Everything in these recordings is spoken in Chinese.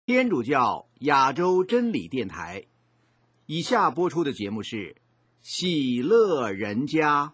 天主教亚洲真理电台，以下播出的节目是《喜乐人家》。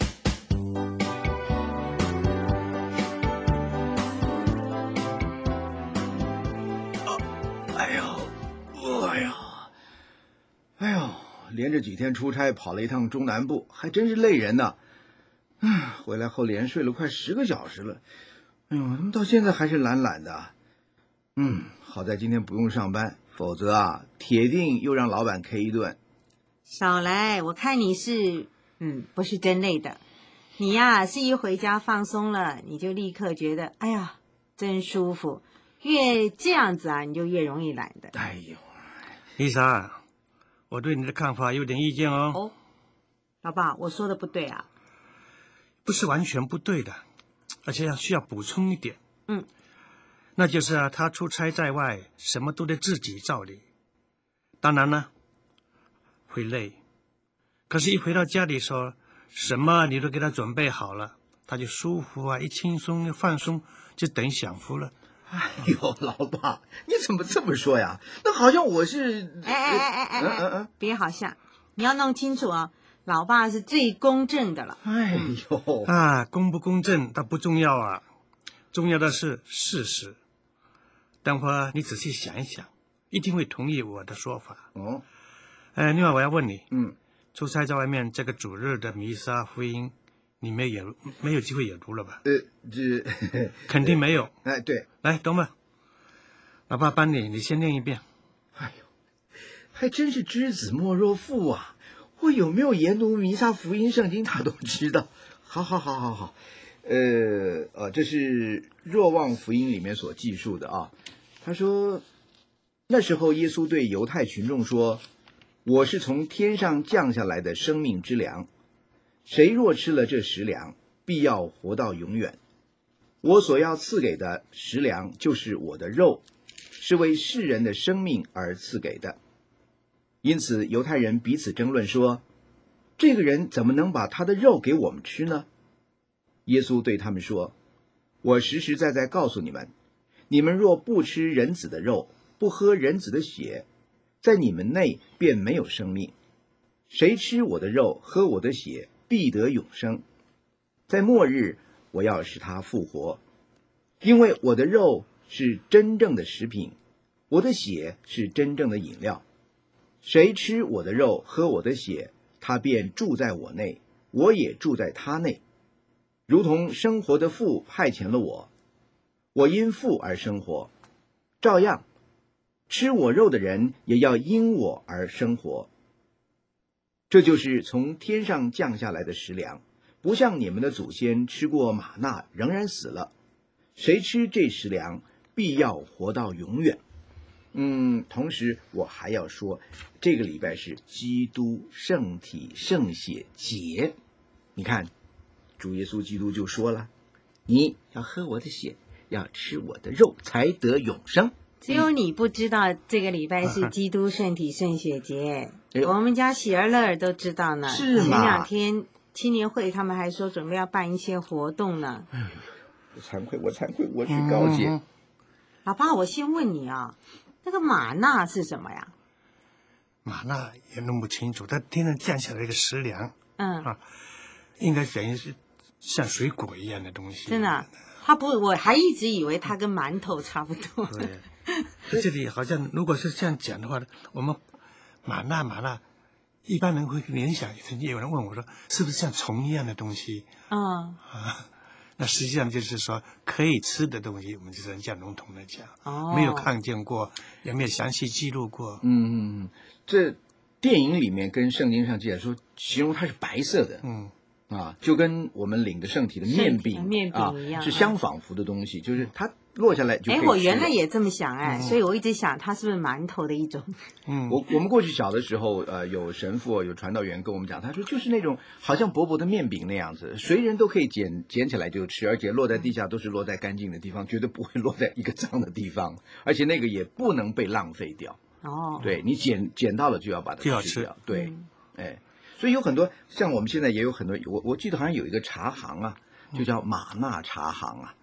哎呦，连着几天出差，跑了一趟中南部，还真是累人呢。回来后连睡了快10个小时了。哎呦，怎么到现在还是懒懒的？好在今天不用上班，否则啊，铁定又让老板 K 一顿。 少来，我看你是，不是真累的。你呀，是一回家放松了，你就立刻觉得，哎呀，真舒服。越这样子啊，你就越容易懒的。 哎呦， 丽莎，我对你的看法有点意见哦。 哦，老爸，我说的不对啊？ 不是完全不对的，而且需要补充一点。那就是啊，他出差在外，什么都得自己照理。当然呢，会累。可是，一回到家里说，什么你都给他准备好了，他就舒服啊，一轻松一放松，就等享福了。 哎呦，老爸，你怎么这么说呀？那好像我是…… 别好像，你要弄清楚啊，老爸是最公正的了。 哎呦， 公不公正倒不重要啊，重要的是事实。等会儿你仔细想一想，一定会同意我的说法。另外我要问你，出差在外面这个主日的弥撒福音，你没有机会也读了吧？肯定没有。 对， 来，等会，老爸帮你先念一遍。 哎呦，还真是知子莫若父啊！我有没有研读弥撒福音圣经，他都知道。好。这是若望福音里面所记述的啊。他说，那时候耶稣对犹太群众说：“我是从天上降下来的生命之粮，谁若吃了这食粮，必要活到永远。我所要赐给的食粮，就是我的肉，是为世人的生命而赐给的。”因此犹太人彼此争论说：“这个人怎么能把他的肉给我们吃呢？”耶稣对他们说：“我实实在在告诉你们，你们若不吃人子的肉，不喝人子的血，在你们内便没有生命。谁吃我的肉，喝我的血，必得永生。在末日，我要使他复活。因为我的肉是真正的食品，我的血是真正的饮料。谁吃我的肉，喝我的血，他便住在我内，我也住在他内。如同生活的父派遣了我，我因父而生活，照样吃我肉的人也要因我而生活。这就是从天上降下来的食粮，不像你们的祖先吃过玛纳，仍然死了。谁吃这食粮，必要活到永远。同时我还要说，这个礼拜是基督圣体圣血节。你看，主耶稣基督就说了，你要喝我的血，要吃我的肉，才得永生。 只有你不知道这个礼拜是基督圣体圣血节，我们家喜儿乐儿都知道呢。 是吗？ 前2天青年会他们还说准备要办一些活动呢。 我惭愧，我去告诫。 老爸，我先问你啊，那个玛纳是什么呀？ 玛纳也弄不清楚，它天上降下来一个食粮，应该等于是像水果一样的东西。 真的啊？我还一直以为它跟馒头差不多。 对，这里好像如果是这样讲的话，我们玛纳，一般人会联想，曾经有人问我说，是不是像虫一样的东西？那实际上就是说可以吃的东西，我们就是这样笼统的讲，没有看见过，也没有详细记录过。 这电影里面跟圣经上记载说，形容它是白色的。就跟我们领的圣体的面饼一样， 是相仿佛的东西，就是它落下来就可以吃了。 我原来也这么想所以我一直想它是不是馒头的一种。 我们过去小的时候，有神父有传道员跟我们讲，他说就是那种好像薄薄的面饼那样子，随人都可以捡起来就吃，而且落在地下都是落在干净的地方，绝对不会落在一个脏的地方，而且那个也不能被浪费掉。对，你捡到了就要把它吃掉。对，所以有很多像我们现在也有很多，我记得好像有一个茶行啊，就叫玛纳茶行啊。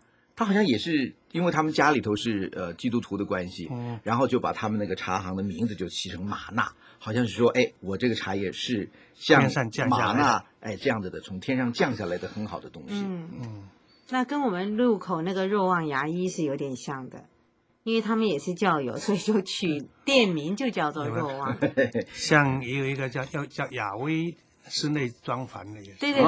他好像也是因为他们家里头是基督徒的关系，然后就把他们那个茶行的名字就起成玛纳，好像是说，哎，我这个茶叶是像玛纳这样子的，从天上降下来的很好的东西。 那跟我们路口那个肉旺牙医是有点像的，因为他们也是教友，所以就取店名就叫做肉旺。 像也有一个叫亚威室内装潢的也是。 对。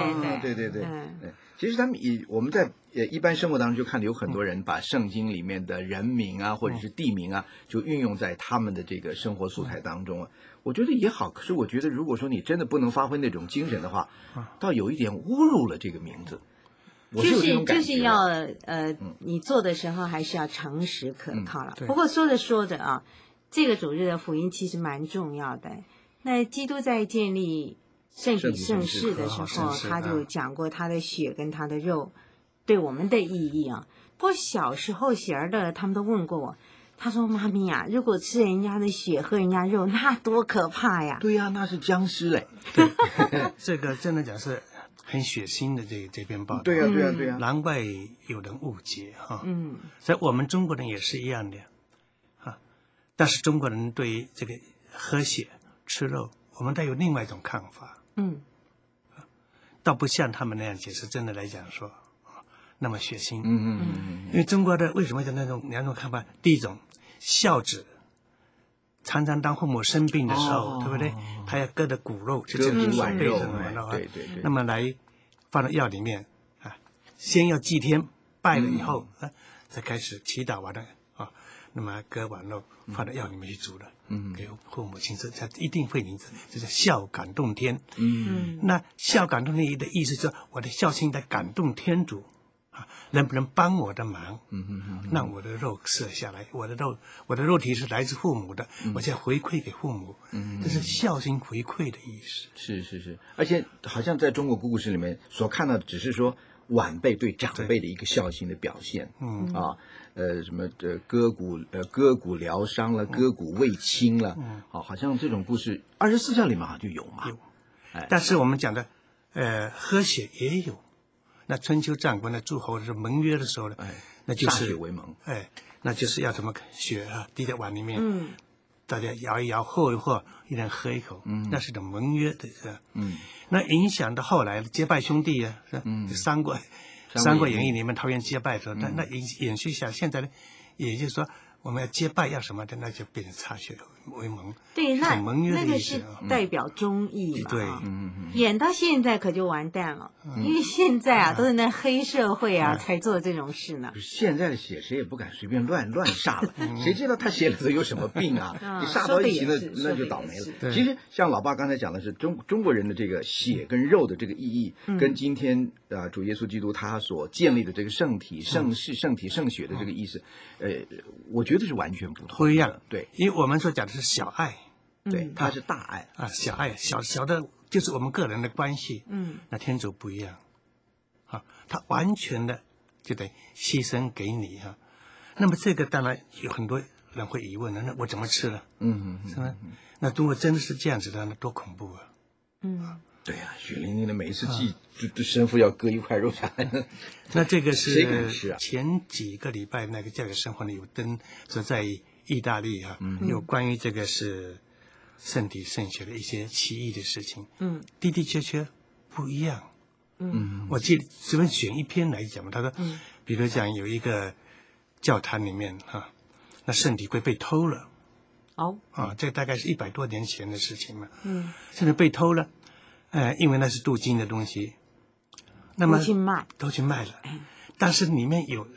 其实他们我们在一般生活当中就看到有很多人把圣经里面的人名啊，或者是地名啊，就运用在他们的这个生活素材当中啊。我觉得也好，可是我觉得如果说你真的不能发挥那种精神的话，倒有一点侮辱了这个名字。 就是要你做的时候还是要诚实可靠了。不过说着啊，这个主日的福音其实蛮重要的。那基督在建立圣体圣事的时候，他就讲过他的血跟他的肉对我们的意义啊。不过小时候喜儿的他们都问过我，他说妈咪呀，如果吃人家的血喝人家肉，那多可怕呀！ 对呀，那是僵尸嘞。 这个真的讲是很血腥的这篇报道。 对呀， 难怪有人误解哈。所以我们中国人也是一样的啊，但是中国人对于这个喝血吃肉，我们带有另外一种看法。倒不像他们那样解释，真的来讲说那么血腥。因为中国的为什么有两种看法？第一种，孝子常常当父母生病的时候，对不对？他要割的骨肉，就是软肉，对。那么来放到药里面啊，先要祭天，拜了以后才开始祈祷完了啊，那么割完肉放到药里面去煮了，给父母亲吃，他一定会灵，这叫孝感动天。那孝感动天的意思就是我的孝心在感动天主。能不能帮我的忙？让我的肉舍下来，我的肉体是来自父母的，我现在回馈给父母，这是孝心回馈的意思。 是，而且好像在中国故事里面所看到的，只是说晚辈对长辈的一个孝心的表现。什么割骨疗伤了，割骨慰亲了，好像这种故事24孝里面好像就有嘛。 但是我们讲的喝血也有。那春秋战国的诸侯是盟约的时候呢，那就是歃血为盟， 那就是要怎么血啊滴在碗里面，大家摇一摇，和一和，一人喝一口，那是种盟约的，那影响到后来的结拜兄弟啊，是三国演义里面桃园结拜的时候，那延续下，现在呢，也就是说我们要结拜要什么的，那就变成歃血为盟。 对，那个是代表忠义嘛。 对， 演到现在可就完蛋了，因为现在都是那黑社会才做这种事呢。 现在的血谁也不敢随便乱煞了，谁知道他血里头有什么病啊？你煞到一起那就倒霉了。其实像老爸刚才讲的是中国人的这个血跟肉的这个意义，跟今天主耶稣基督他所建立的这个圣体圣事圣体圣血的这个意思，我觉得是完全不同， 不一样。 对， 因为我们所讲的是小爱。 对，它是大爱小爱，小的就是我们个人的关系。那天主不一样，他完全的就得牺牲给你哈。那么这个当然有很多人会疑问了，那我怎么吃呢？是吧？那如果真的是这样子的，那多恐怖啊！ 对呀，血淋淋的每一次祭，神父要割一块肉下来。 那这个是谁敢吃啊？ 前几个礼拜那个教育生活呢有登说在意大利有关于这个是圣体圣血的一些奇异的事情，的确不一样。我记得随便选一篇来讲嘛，他说，比如讲有一个教堂里面那圣体柜被偷了，这大概是100多年前的事情嘛，现在被偷了，因为那是镀金的东西，那么都去卖了，但是里面有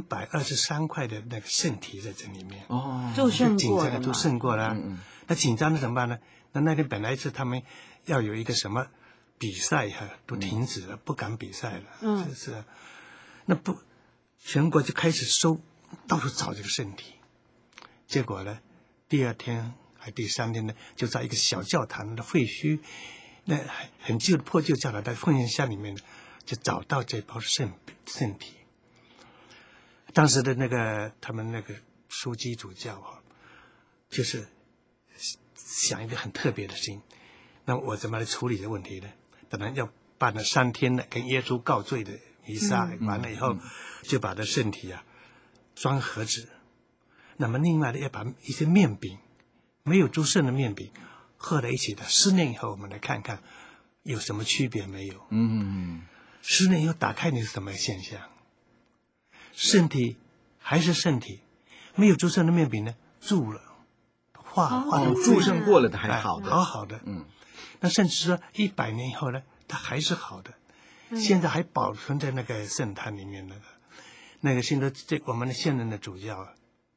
223块的那个圣体在这里面， 就胜过了。那紧张的怎么办呢？那天本来是他们要有一个什么比赛都停止了，不敢比赛了。那不全国就开始到处找这个圣体，结果呢，第2天还第3天呢，就在一个小教堂的废墟，那很旧的破旧教堂在凤仙山里面呢，就找到这包圣体。当时的那个他们那个枢机主教就是想一个很特别的事情，那我怎么来处理这个问题呢？当然要办了3天的跟耶稣告罪的弥撒完了以后，就把这圣体啊装盒子。那么另外的要把一些面饼，没有祝圣的面饼和在一起的，10年以后我们来看看有什么区别没有。10年以后打开你是什么现象？圣体还是圣体，没有祝圣的面饼呢，祝了，化成祝圣过了的还好的， 好的。那甚至说100年以后呢，它还是好的。现在还保存在那个圣坛里面那个现在我们的现任的主教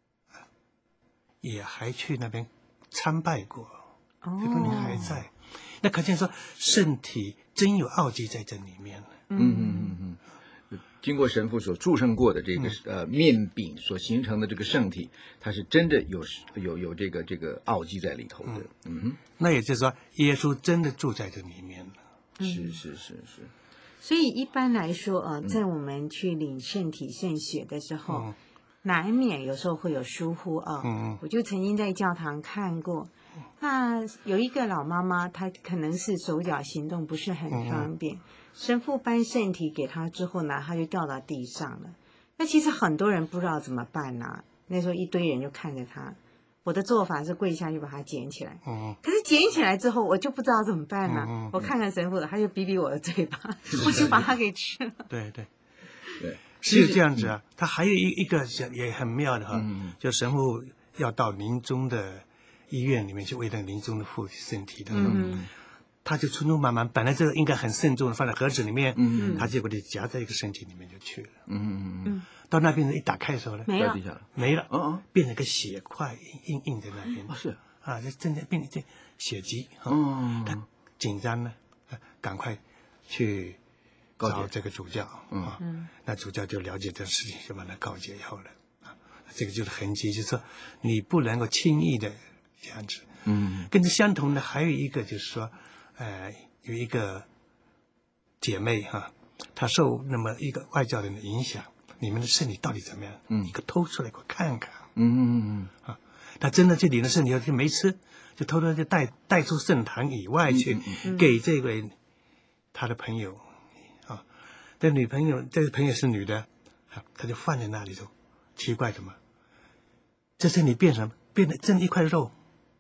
也还去那边参拜过，这东西还在。那可见说圣体真有奥迹在这里面了。 经过神父所祝圣过的这个面饼所形成的这个圣体，它是真的有这个奥迹在里头的。 那也就是说，耶稣真的住在这里面了。 是。 所以一般来说在我们去领圣体圣血的时候，难免有时候会有疏忽我就曾经在教堂看过，那有一个老妈妈，她可能是手脚行动不是很方便，神父颁圣体给她之后呢，她就掉到地上了。那其实很多人不知道怎么办那时候一堆人就看着她。我的做法是跪下去把它捡起来，可是捡起来之后我就不知道怎么办了。我看看神父，他就逼逼我的嘴巴，我就把它给吃了。 对，是这样子啊。他还有一个也很妙的就神父要到临终的医院里面去为那临终的父身体的，他就匆匆忙忙，本来这个应该很慎重的放在盒子里面，他结果就夹在一个身体里面就去了。到那边一打开的时候呢，没了，变成个血块印在那边。 是啊，就正在变成血迹。他紧张呢，赶快去找这个主教那主教就了解这事情，就把他告解以后了这个就是痕迹，就是说你不能够轻易的这样子。跟这相同的还有一个就是说，有一个姐妹她受那么一个外教人的影响。你们的身体到底怎么样？你给偷出来给我看看。他真的去领了圣体就没吃，就偷偷就带出圣堂以外去，给这位他的朋友这女朋友，这个朋友是女的他就放在那里头，奇怪什么？这身体变什么？变得真一块肉。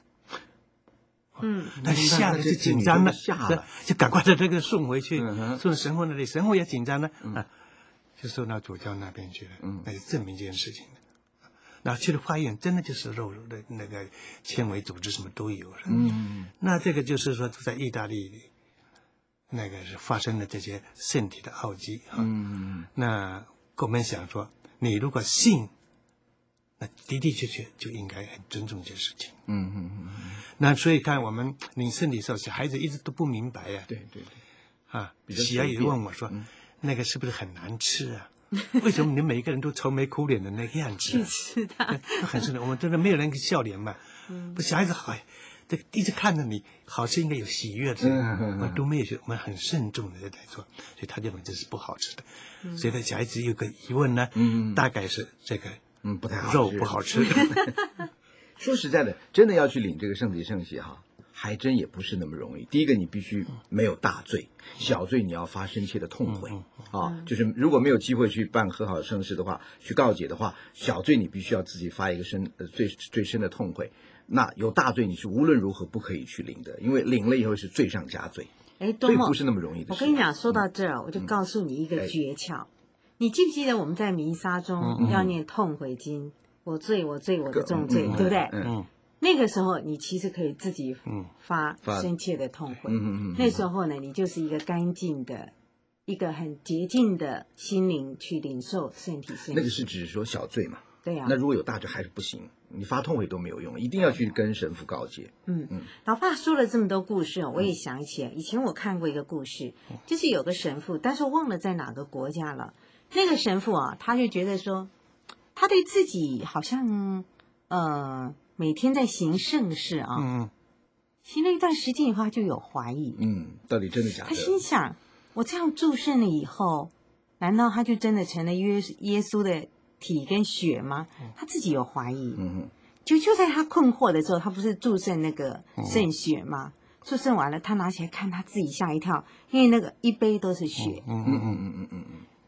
他吓得就紧张了，就赶快的这个送回去，送到神父那里，神父也紧张了就送到主教那边去了，那就证明这件事情的。然后去了化验，真的就是肉的那个纤维组织什么都有了。那这个就是说，在意大利那个是发生的这些圣体的奥迹那我们想说，你如果信，那的的确确就应该很尊重这事情。那所以看我们领圣体的时候，小孩子一直都不明白呀。 对喜儿也问我说。那个是不是很难吃啊？为什么你每一个人都愁眉苦脸的那个样子？ 去吃它， 很是的。我们真的没有人笑脸嘛。不，小孩子好，这一直看着你，好吃应该有喜悦的。我都没有学，我们很慎重的在做，所以他认为这是不好吃的。所以他小孩子有个疑问呢，大概是这个不太好肉不好吃。 说实在的，真的要去领这个圣体圣血还真也不是那么容易。第一个，你必须没有大罪，小罪你要发深切的痛悔就是如果没有机会去办和好圣事的话，去告解的话，小罪你必须要自己发一个最深的痛悔。那有大罪你是无论如何不可以去领的，因为领了以后是罪上加罪。 多么不是那么容易的事。 我跟你讲，说到这儿，我就告诉你一个诀窍。你记不记得我们在弥撒中要念痛悔经？我罪，我罪，我的重罪，对不对？那个时候你其实可以自己发深切的痛悔。那时候呢，你就是一个干净的、一个很洁净的心灵去领受圣体圣血。 那个是指说小罪嘛？ 对啊。 那如果有大罪还是不行，你发痛悔都没有用，一定要去跟神父告诫。 老爸说了这么多故事我也想起来，以前我看过一个故事，就是有个神父，但是忘了在哪个国家了。那个神父他就觉得说，他对自己好像每天在行圣事行了一段时间以后，他就有怀疑， 到底真的假的？ 他心想，我这样祝圣了以后，难道他就真的成了耶稣的体跟血吗？他自己有怀疑，就在他困惑的时候，他不是祝圣那个圣血吗？祝圣完了，他拿起来看，他自己吓一跳，因为那个一杯都是血。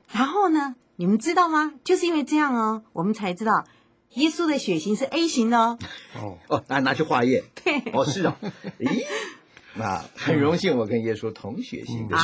然后呢，你们知道吗？就是因为这样哦，我们才知道耶稣的血型是 A 型的哦。 拿去化验。 对。 是啊。咦，那很荣幸我跟耶稣同血型的。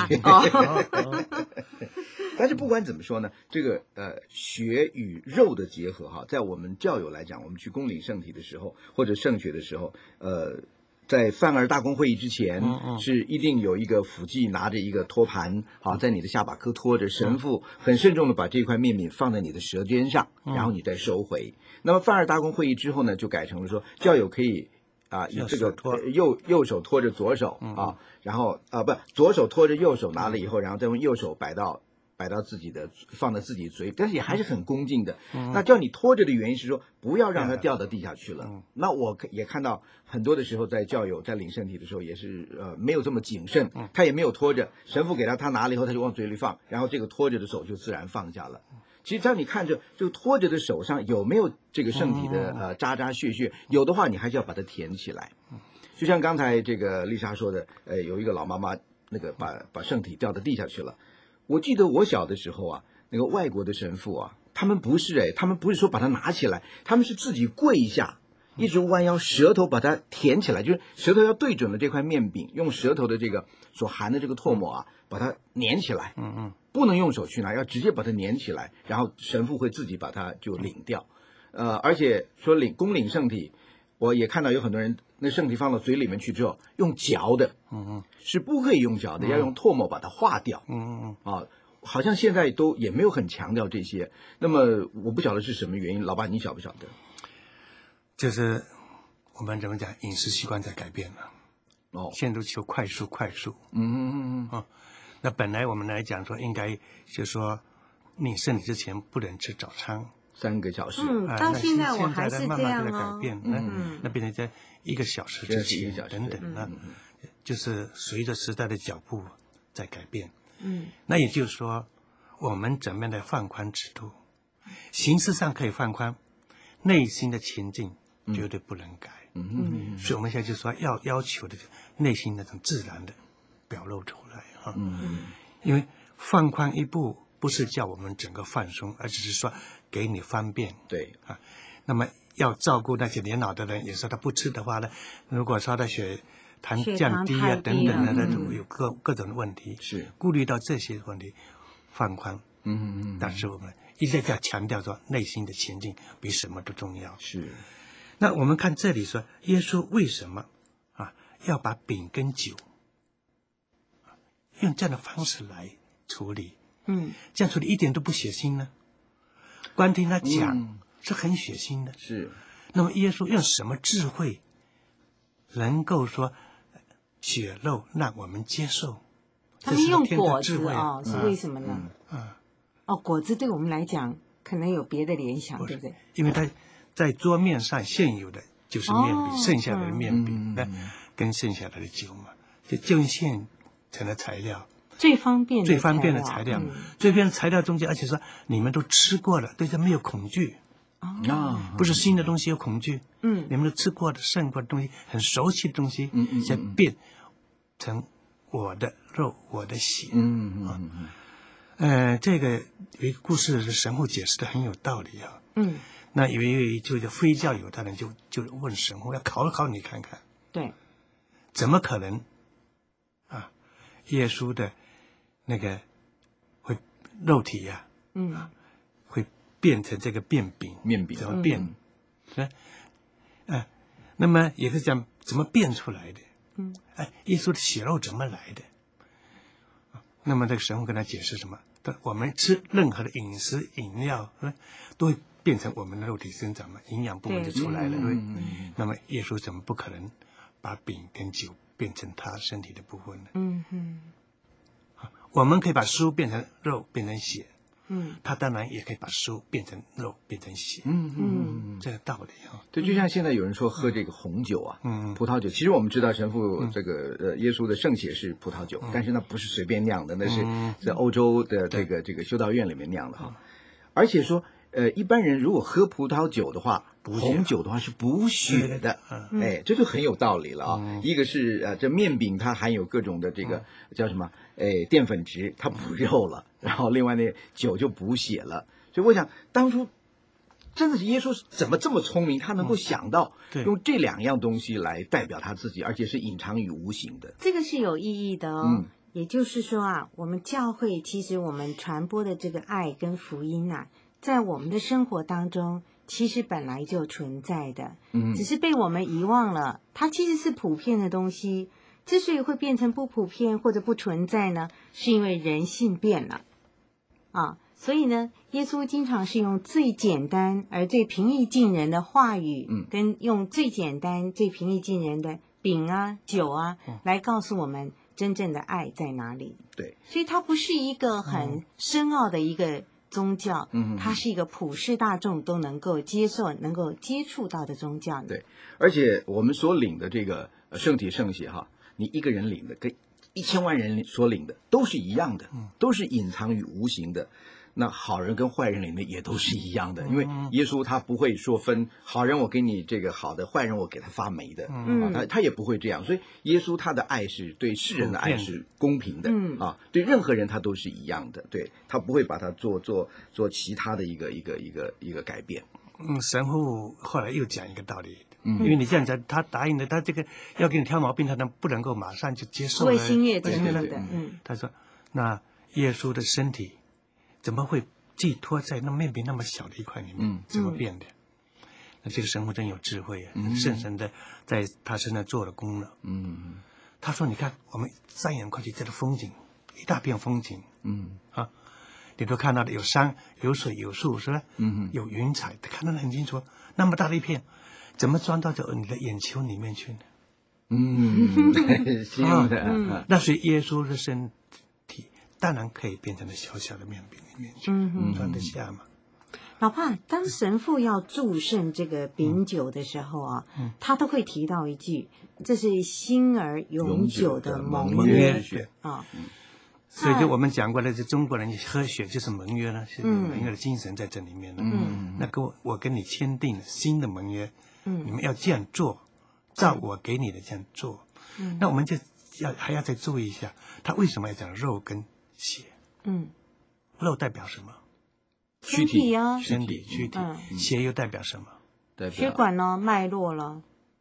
但是不管怎么说呢，这个血与肉的结合哈，在我们教友来讲，我们去恭领圣体的时候，或者圣血的时候，在梵二大公会议之前，是一定有一个辅祭拿着一个托盘，在你的下巴颏托着，神父很慎重的把这块面饼放在你的舌尖上，然后你再收回。那么梵二大公会议之后呢，就改成了说教友可以以这个右手托着左手然后左手托着右手拿了以后，然后再用右手摆到自己的，放在自己嘴，但是也还是很恭敬的。那叫你拖着的原因是说，不要让它掉到地下去了。那我也看到很多的时候，在教友在领圣体的时候，也是没有这么谨慎，他也没有拖着，神父给他拿了以后，他就往嘴里放，然后这个拖着的手就自然放下了。其实当你看着这个拖着的手上有没有这个圣体的渣渣屑屑，有的话你还是要把它填起来。就像刚才这个丽莎说的，有一个老妈妈那个把圣体掉到地下去了。我记得我小的时候啊，那个外国的神父啊，他们不是说把它拿起来，他们是自己跪下，一直弯腰，舌头把它填起来，就是舌头要对准了这块面饼，用舌头的这个所含的这个唾沫啊，把它粘起来。不能用手去拿，要直接把它粘起来，然后神父会自己把它就领掉。而且说恭领圣体，我也看到有很多人那圣体放到嘴里面去之后用嚼的，是不可以用嚼的，要用唾沫把它化掉。好像现在都也没有很强调这些。那么我不晓得是什么原因，老爸你晓不晓得？ 就是我们怎么讲，饮食习惯在改变了。现在都求快速。那本来我们来讲说，应该就是说，你圣体之前不能吃早餐 3个小时。 到现在我还是这样慢慢的改变，那变成在1个小时之前等等呢，就是随着时代的脚步在改变。那也就是说，我们怎么样的放宽尺度，形式上可以放宽，内心的情境绝对不能改。所以我们现在就说要求的内心那种自然的表露出来。因为放宽一步不是叫我们整个放松，而只是说给你方便。 对那么要照顾那些年老的人，也是他不吃的话呢，如果说他血糖降低啊等等的，那种有各种的问题， 是顾虑到这些问题，放宽。但是我们一直在强调说，内心的情境比什么都重要。 是。 那我们看这里说，耶稣为什么要把饼跟酒用这样的方式来处理？这样处理一点都不血腥呢？光听他讲是很血腥的。 是。 那么耶稣用什么智慧能够说血肉让我们接受？ 他们用果子是为什么呢？果子对我们来讲可能有别的联想，对不对？ 因为他在桌面上现有的就是面饼，剩下来的面饼跟剩下来的酒嘛，就用现成的材料。 最方便的材料，最方便的材料中间，而且说你们都吃过了，对它没有恐惧。不是新的东西有恐惧。你们都吃过的、剩过的东西，很熟悉的东西，才变成我的肉、我的血。这个有一个故事，神父解释的很有道理啊。那有一就非教友的人就问神父，要考考你看看。 对， 怎么可能耶稣的那个会肉体呀，会变成这个面饼，怎么变？那么也是讲怎么变出来的？耶稣的血肉怎么来的？那么这个神父跟他解释什么？我们吃任何的饮食饮料，都会变成我们的肉体生长嘛，营养部分就出来了，对。那么耶稣怎么不可能把饼跟酒变成他身体的部分呢？我们可以把食物变成肉，变成血。他当然也可以把食物变成肉，变成血。这个道理对，就像现在有人说喝这个红酒啊，葡萄酒。其实我们知道神父这个耶稣的圣血是葡萄酒，但是那不是随便酿的，那是在欧洲的这个修道院里面酿的哈。而且说一般人如果喝葡萄酒的话，红酒的话是补血的。这就很有道理了啊。一个是这面饼它含有各种的这个叫什么淀粉质，它补肉了， 然后另外那酒就补血了。所以我想当初真的是耶稣怎么这么聪明，他能够想到用这2样东西来代表他自己，而且是隐藏于无形的。 这个是有意义的哦。也就是说啊，我们教会其实我们传播的这个爱跟福音啊，在我们的生活当中其实本来就存在的，只是被我们遗忘了。它其实是普遍的东西，之所以会变成不普遍或者不存在呢，是因为人性变了啊。所以呢，耶稣经常是用最简单而最平易近人的话语，跟用最简单最平易近人的饼啊酒啊，来告诉我们真正的爱在哪里。 对， 所以它不是一个很深奥的一个宗教，它是一个普世大众都能够接受、能够接触到的宗教。 对，而且我们所领的这个圣体圣血哈，你一个人领的跟1000万人所领的都是一样的，都是隐藏于无形的。那好人跟坏人里面也都是一样的，因为耶稣他不会说分好人我给你这个好的，坏人我给他发霉的，他也不会这样。所以耶稣他的爱是对世人的爱是公平的，对任何人他都是一样的，对他不会把它做其他的一个改变。 神父后来又讲一个道理，因为你这样讲，他答应了，他这个要给你挑毛病，他不能够马上就接受了， 会心悦诚的。 他说，那耶稣的身体怎么会寄托在那面饼那么小的一块里面？怎么变的？那这个神父真有智慧啊！圣神的在他身上做了功了。他说：“你看，我们3眼过去这个风景，一大片风景。你都看到的有山、有水、有树，是吧？有云彩，看得很清楚。那么大的一片，怎么钻到你的眼球里面去呢？ 是的。 那所以耶稣的身体当然可以变成了小小的面饼里面去，装得下嘛。 老爸，当神父要祝圣这个饼酒的时候啊，他都会提到一句：“这是新而永久的盟约啊。” 所以就我们讲过了，这中国人喝血就是盟约了，是盟约的精神在这里面了。那我跟你签订了新的盟约，你们要这样做，照我给你的这样做。那我们就还要再注意一下，他为什么要讲肉跟血？肉代表什么？ 躯体啊， 身体躯体。血又代表什么？ 代表血管呢，脉络了。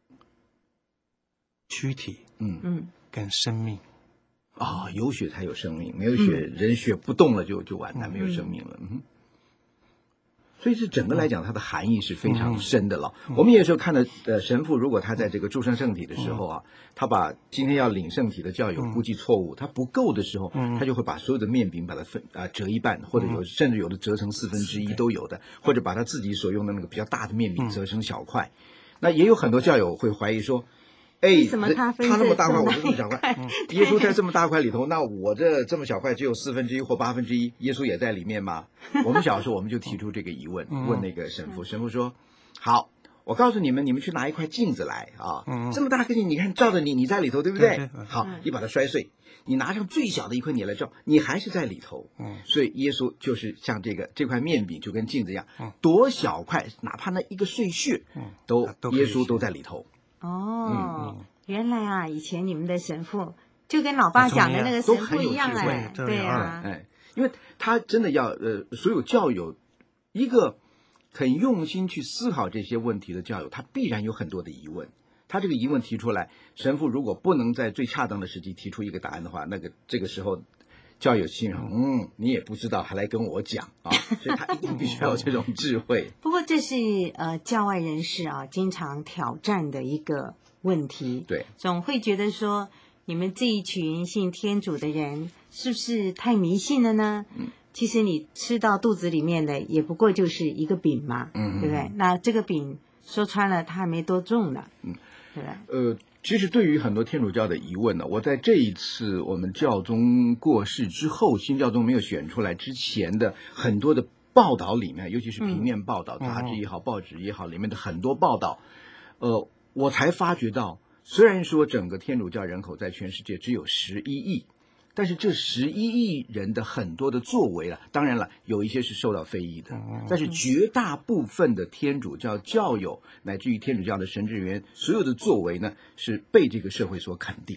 躯体，跟生命。 有血才有生命，没有血，人血不动了就完蛋，没有生命了。所以这整个来讲，它的含义是非常深的了。我们有时候看到神父，如果他在这个祝圣圣体的时候啊，他把今天要领圣体的教友估计错误，他不够的时候，他就会把所有的面饼把它折一半，或者甚至有的折成1/4都有的，或者把他自己所用的那个比较大的面饼折成小块。那也有很多教友会怀疑说， 怎么他那么大块，我这么小块，耶稣在这么大块里头，那我这么小块只有1/4或1/8，耶稣也在里面吗？我们小时候我们就提出这个疑问，问那个神父，神父说：“好，我告诉你们，你们去拿一块镜子来啊，这么大个镜，你看照着你在里头，对不对？好，你把它摔碎，你拿上最小的一块你来照，你还是在里头。所以耶稣就是像这块面饼，就跟镜子一样，多小块，哪怕那一个碎屑，耶稣都在里头。” 原来啊，以前你们的神父就跟老爸讲的那个神父一样对啊， 因为他真的要所有教友，一个很用心去思考这些问题的教友，他必然有很多的疑问。他这个疑问提出来，神父如果不能在最恰当的时机提出一个答案的话，这个时候教友心想，你也不知道，还来跟我讲啊，所以他一定必须要有这种智慧。 不过这是教外人士啊经常挑战的一个问题， 对， 总会觉得说，你们这一群信天主的人是不是太迷信了呢？其实你吃到肚子里面的也不过就是一个饼嘛，对不对？那这个饼说穿了，它还没多重呢，对不对？ 其实对于很多天主教的疑问呢，我在这一次我们教宗过世之后，新教宗没有选出来之前的很多的报道里面，尤其是平面报道，杂志也好，报纸也好，里面的很多报道，我才发觉到，虽然说整个天主教人口在全世界只有11亿，但是这11亿人的很多的作为了，当然了，有一些是受到非议的，但是绝大部分的天主教教友乃至于天主教的神职人员，所有的作为呢，是被这个社会所肯定的。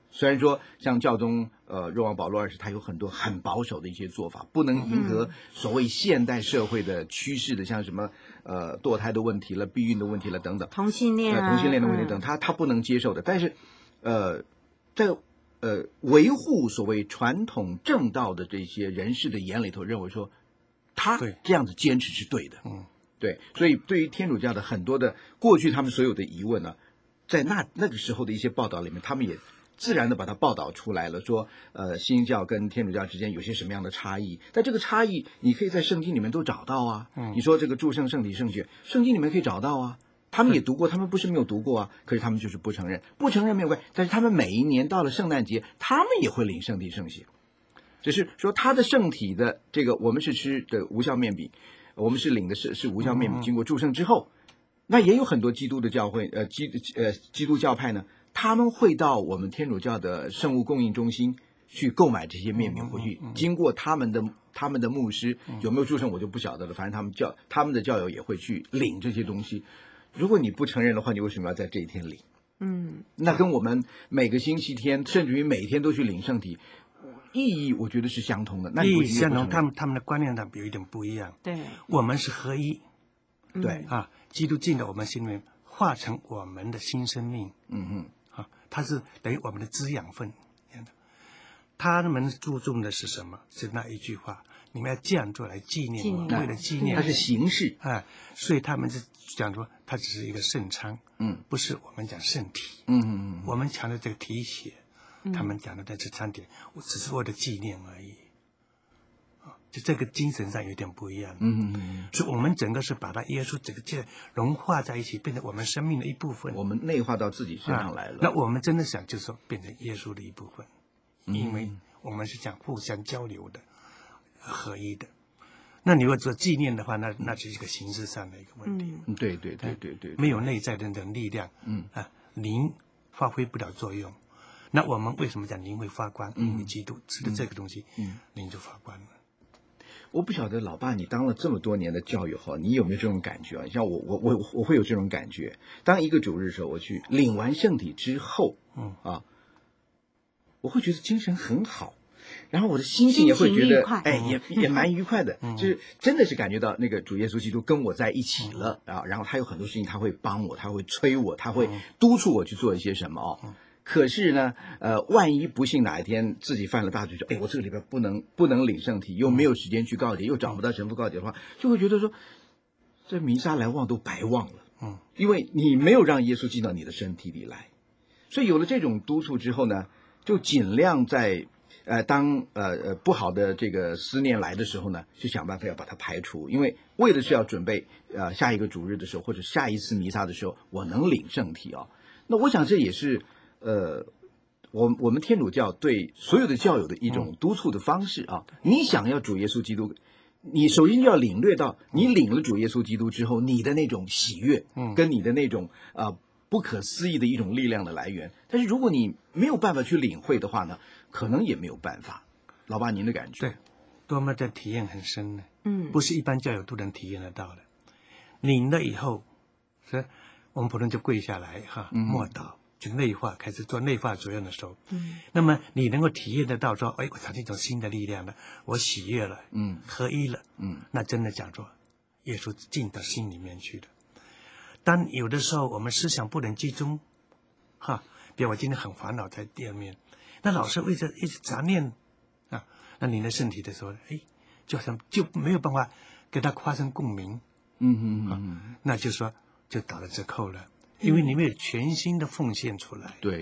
虽然说像教宗若望保禄二世，他有很多很保守的一些做法，不能迎合所谓现代社会的趋势的，像什么堕胎的问题了、避孕的问题了等等， 同性恋的问题等，他不能接受的。但是在维护所谓传统正道的这些人士的眼里头，认为说他这样子坚持是对的。对，所以对于天主教的很多的过去他们所有的疑问呢，在那个时候的一些报道里面，他们也自然的把它报道出来了，说新教跟天主教之间有些什么样的差异，但这个差异你可以在圣经里面都找到啊。你说这个诸圣、圣体、圣血，圣经里面可以找到啊，他们也读过，他们不是没有读过啊，可是他们就是不承认没有关系，但是他们每一年到了圣诞节，他们也会领圣体圣血，只是说他的圣体的这个我们是吃的无酵面饼，我们是领的是无酵面饼，经过祝圣之后，那也有很多基督的教会基督教派呢，他们会到我们天主教的圣物供应中心去购买这些面饼回去，经过他们的牧师有没有祝圣我就不晓得了，反正他们的教友也会去领这些东西。如果你不承认的话，你为什么要在这一天领？那跟我们每个星期天甚至于每天都去领圣体意义我觉得是相同的。那意义相同，他们的观念上有一点不一样。 对， 我们是合一。 对基督进到我们心里面，化成我们的新生命。它是等于我们的滋养分。他们注重的是什么？是那一句话，你们要这样做来纪念我，为了纪念。 它是形式。 所以他们是讲说，它只是一个圣餐，不是我们讲圣体。我们强调这个体血，他们讲的在这3点，我只是为了纪念而已。就这个精神上有点不一样。所以我们整个是把它耶稣整个融化在一起，变成我们生命的一部分。 我们内化到自己身上来了。 那我们真的想就是说变成耶稣的一部分，因为我们是讲互相交流的、合一的。那你如果做纪念的话，那只是一个形式上的一个问题。 对， 没有内在的那种力量，灵发挥不了作用。那我们为什么讲灵会发光？因为基督吃的这个东西，灵就发光了。 我不晓得老爸，你当了这么多年的教友哈，你有没有这种感觉啊？像我会有这种感觉。当一个主日的时候，我去领完圣体之后，我会觉得精神很好，然后我的心情也会觉得，也蛮愉快的，就是真的是感觉到那个主耶稣基督跟我在一起了啊。然后他有很多事情他会帮我，他会催我，他会督促我去做一些什么哦。可是呢，万一不幸哪一天自己犯了大罪，说，我这个礼拜不能领圣体，又没有时间去告解，又找不到神父告解的话，就会觉得说，这弥撒来望都白望了。因为你没有让耶稣进到你的身体里来，所以有了这种督促之后呢，就尽量在当不好的这个思念来的时候呢，就想办法要把它排除，因为为的是要准备下一个主日的时候，或者下一次弥撒的时候，我能领圣体啊。那我想这也是我们天主教对所有的教友的一种督促的方式啊。你想要主耶稣基督，你首先就要领略到，你领了主耶稣基督之后，你的那种喜悦，跟你的那种不可思议的一种力量的来源。但是如果你没有办法去领会的话呢，可能也没有办法。老爸，您的感觉？ 对，多么的体验很深呢。不是一般教友都能体验得到的。领了以后，是我们普通就跪下来默祷。就内化，开始做内化作用的时候，那么你能够体验得到说，我产生一种新的力量了，我喜悦了，合一了，那真的讲说，耶稣进到心里面去了。当有的时候我们思想不能集中，比如我今天很烦恼在店面，那老是一直杂念那你的身体的时候，就好像就没有办法跟他发生共鸣，那就说就打了折扣了。因为你没有全心的奉献出来。 对。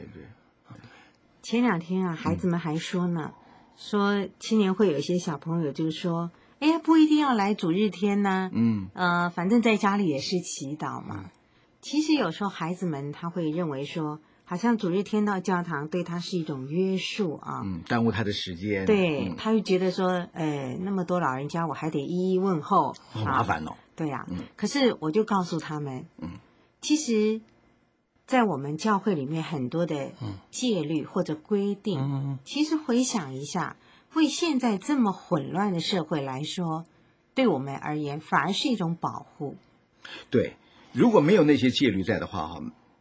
前2天孩子们还说呢，说青年会有一些小朋友就是说，不一定要来主日天呢，反正在家里也是祈祷嘛。其实有时候孩子们他会认为说，好像主日天到教堂对他是一种约束啊， 耽误他的时间。 对，他会觉得说，那么多老人家我还得一一问候， 好麻烦哦。 对呀，可是我就告诉他们，其实在我们教会里面很多的戒律或者规定，其实回想一下，为现在这么混乱的社会来说，对我们而言反而是一种保护。 对，如果没有那些戒律在的话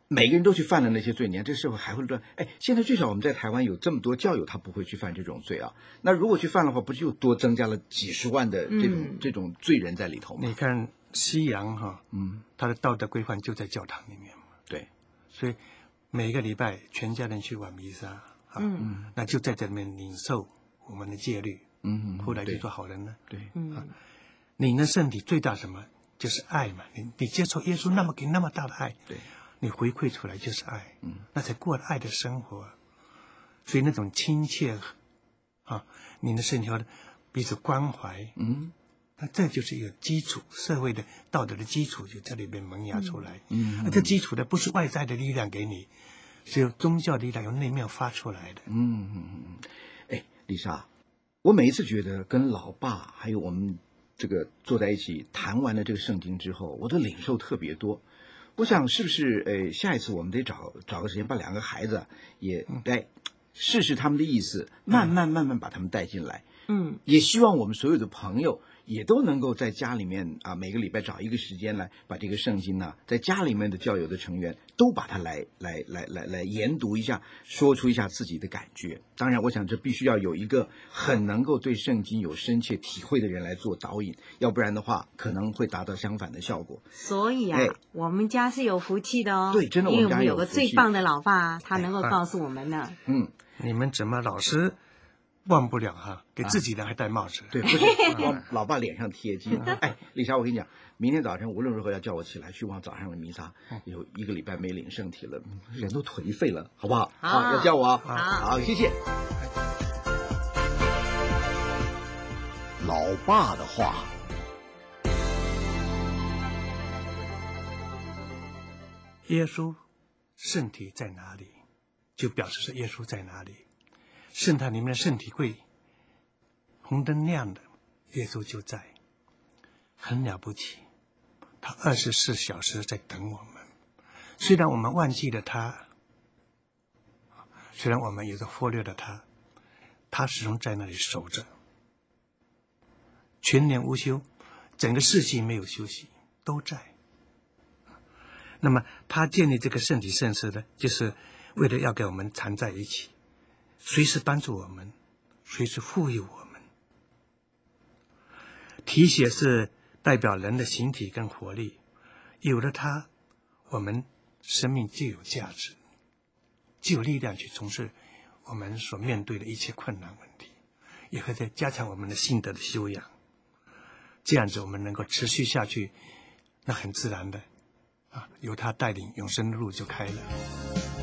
每个人都去犯了那些罪，你看这社会还会乱。哎，现在最少我们在台湾有这么多教友，他不会去犯这种罪啊。那如果去犯的话，不是又多增加了几十万的这种罪人在里头吗？ 你看西洋他的道德规范就在教堂里面嘛。 对， 所以每个礼拜全家人去晚弥撒那就在这里面领受我们的戒律，后来就做好人了。 对， 你的身体最大什么？就是爱嘛。你接受耶稣给那么大的爱， 对， 你回馈出来就是爱，那才过了爱的生活。所以那种亲切你的身体的彼此关怀，那这就是一个基础，社会的道德的基础就在里面萌芽出来。这基础的不是外在的力量给你，是由宗教力量由内面发出来的。 哎，丽莎，我每一次觉得跟老爸还有我们这个坐在一起谈完了这个圣经之后，我的领受特别多。我想是不是下一次我们得找个时间把两个孩子也来试试他们的意思，慢慢把他们带进来。也希望我们所有的朋友也都能够在家里面每个礼拜找一个时间来把这个圣经呢，在家里面的教友的成员都把它来研读一下，说出一下自己的感觉。当然我想这必须要有一个很能够对圣经有深切体会的人来做导引，要不然的话可能会达到相反的效果。 所以我们家是有福气的哦。 对，真的， 因为我们有个最棒的老爸，他能够告诉我们呢。 你们怎么老是忘不了给自己人还戴帽子？ 对，不是往老爸脸上贴金。哎，丽莎，我跟你讲，明天早晨无论如何要叫我起来去往早上的弥撒，有1个礼拜没领圣体了，人都颓废了，好不好？好，要叫我。好，谢谢。 老爸的话。 耶稣圣体在哪里，就表示是耶稣在哪里。圣坛里面的圣体柜，红灯亮的，耶稣就在，很了不起。他24小时在等我们，虽然我们忘记了他，虽然我们有时忽略了他，他始终在那里守着，全年无休，整个世纪没有休息，都在。那么他建立这个圣体圣事呢，就是为了要给我们缠在一起，随时帮助我们，随时赋予我们。体血是代表人的形体跟活力，有了它，我们生命就有价值，就有力量去从事我们所面对的一切困难问题，也会在加强我们的性德的修养。这样子我们能够持续下去，那很自然的由他带领，永生的路就开了。